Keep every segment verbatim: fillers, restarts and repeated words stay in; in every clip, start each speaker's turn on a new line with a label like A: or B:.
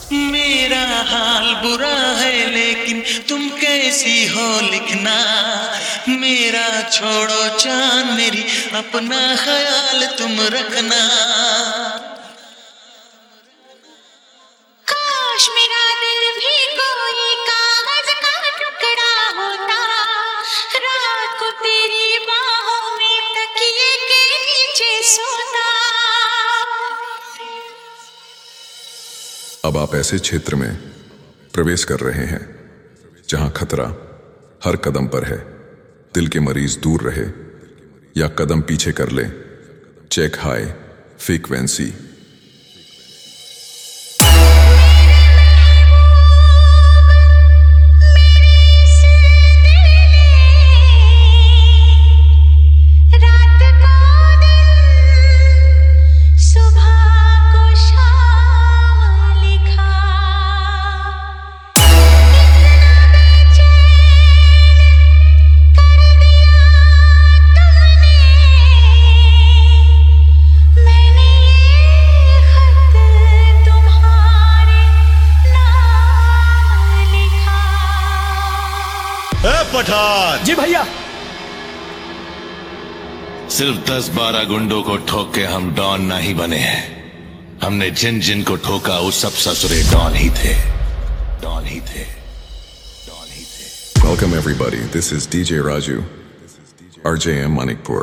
A: मेरा हाल बुरा है लेकिन तुम कैसी हो लिखना, मेरा छोड़ो जान मेरी अपना ख्याल तुम रखना।
B: काश मेरा दिल भी कोई कागज का टुकड़ा होता, रात को तेरी बाहों में तकिए के नीचे सोता।
C: अब आप ऐसे क्षेत्र में प्रवेश कर रहे हैं जहां खतरा हर कदम पर है। दिल के मरीज दूर रहे या कदम पीछे कर ले। Check high frequency.
D: Pathan
E: ji भैया।
D: सिर्फ दस बारह गुंडों को ठोक के हम डॉन नहीं बने हैं। हमने जिन जिन को ठोका वो सब ससुरे डॉन ही थे, डॉन ही थे, डॉन ही थे।
C: Welcome everybody. This is D J Raju, R J M Manikpur.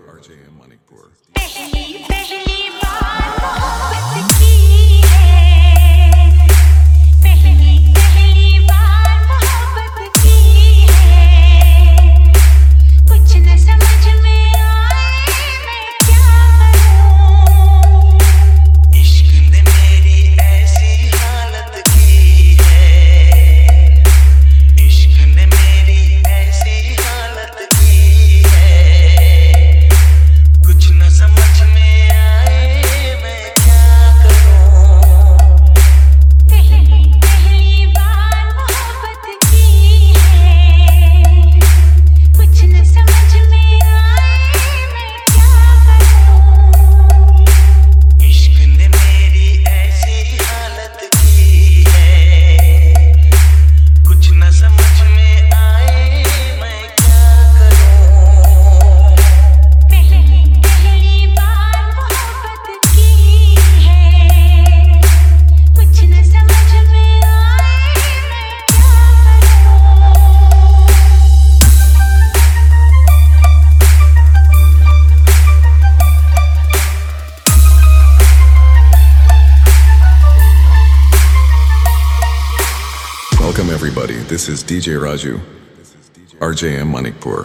C: Welcome everybody. This is D J Raju, R J M Manikpur.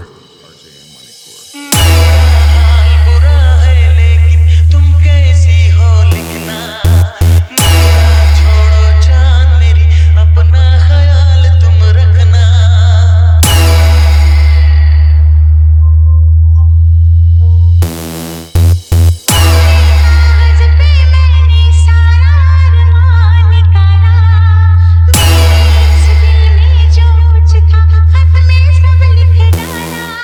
B: दिल में जो कुछ था खत में सब लिख डाला।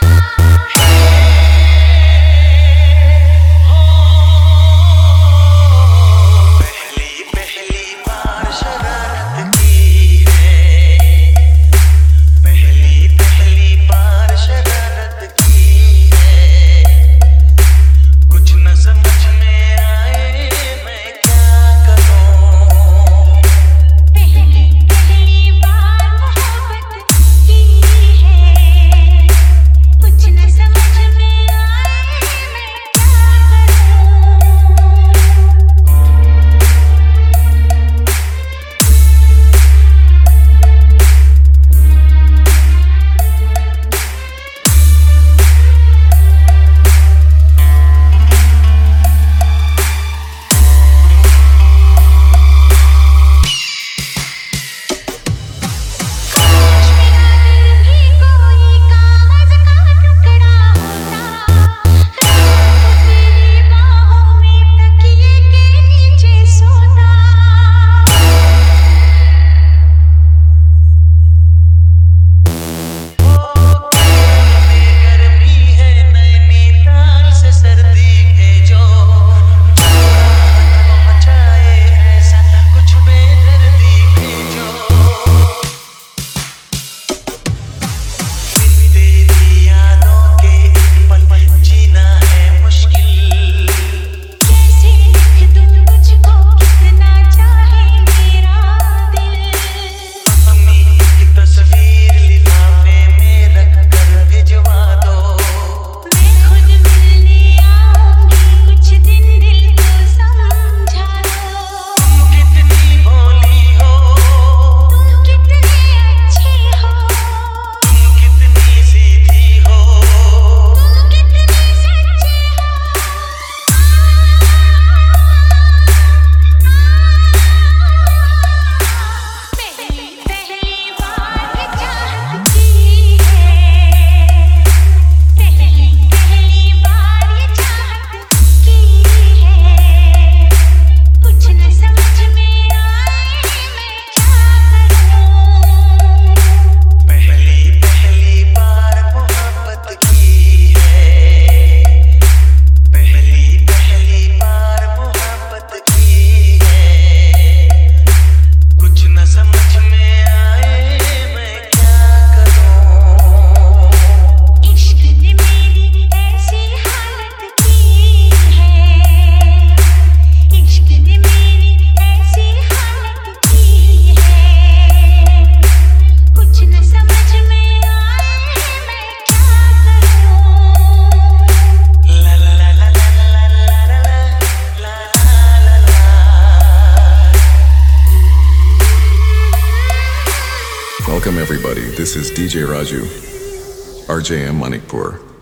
C: Welcome everybody. This is D J Raju, R J M Manikpur.